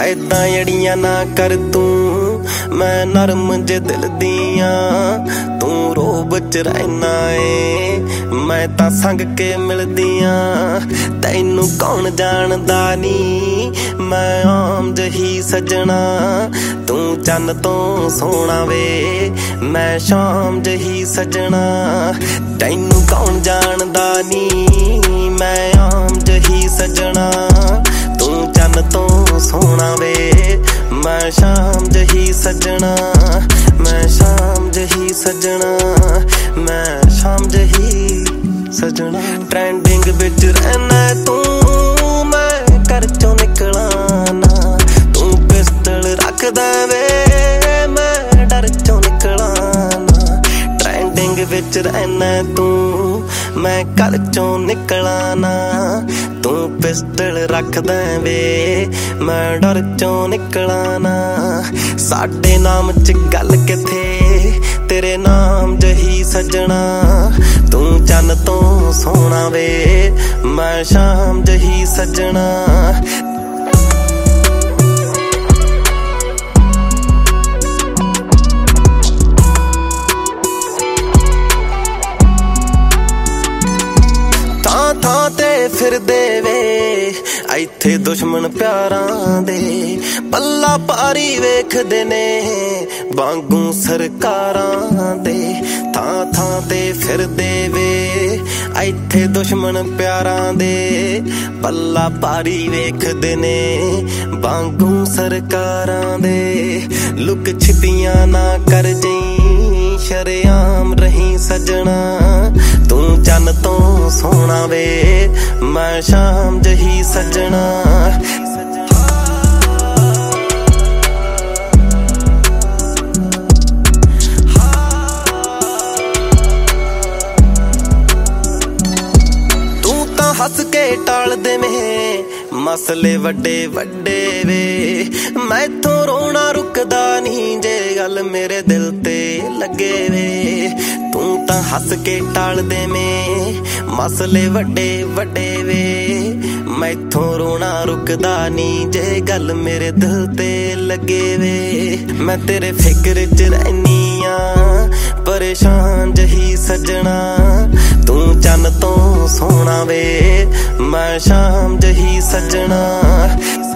ऐदां अड़ियां ना कर तू, मैं नरम जे दिल दियां, तू रोब च रहना है, मैं तां संग के मिलदियां। तैनू कौन जानदा नी, मैं आम जही सजना, तू चन्न तो सोना वे, मैं शाम जही सजना। तैनू कौन जानदा नी, मैं आम जही सजना, तू चन्न तो सोना वे, मैं शाम जही सजना, मैं शाम जही सजना, मैं शाम जही सजना। ट्रेंडिंग विच रहना तू, मैं घर चों निकला ना, तू पिस्टल रखदा वे, मैं डर चों निकला ना। ट्रेंडिंग विच रहना तू, मैं घर चों निकला ना, तू पिस्टल रखदा वे, मैं डर चों निकला ना। साडे नाम च गल किथे, तेरे नाम जही सजना, तू चन्न तो सोना वे, मैं शाम जही सजना। ਥਾਂ ਤੇ ਫਿਰਦੇ ਵੇ ਇੱਥੇ ਦੁਸ਼ਮਣ ਪਿਆਰਾਂ ਦੇ, ਪੱਲਾ ਭਾਰੀ ਵੇਖਦੇ ਨੇ ਵਾਂਗੂ ਸਰਕਾਰਾਂ ਦੇ। ਥਾਂ ਤੇ ਫਿਰਦੇ ਵੇ ਇੱਥੇ ਦੁਸ਼ਮਣ ਪਿਆਰਾਂ ਦੇ, ਪੱਲਾ ਭਾਰੀ ਵੇਖਦੇ ਨੇ ਵਾਂਗੂ ਸਰਕਾਰਾਂ ਦੇ। ਲੁਕ ਛਿਪੀਆਂ ਨਾ ਕਰ ਜਈ, ਸ਼ਰੇਆਮ ਰਹੀਂ ਸਜਣਾ, तू चन्न तो सोना वे, मैं शाम जही सजना। तू तां हस के टाल देवें मसले वड्डे वड्डे वे, मैथों रोना रुकदा नहीं जे गल मेरे दिल ते लगे वे। तू तां हस के टाल देवें मसले वड्डे वड्डे वे, मैथों रोना रुकदा नहीं जे गल मेरे दिल ते लगे वे। मैं तेरे फिक्र च रहनी आ, परेशान जही सजना, तू चन्न तो सोना वे, मैं शाम जही सजना।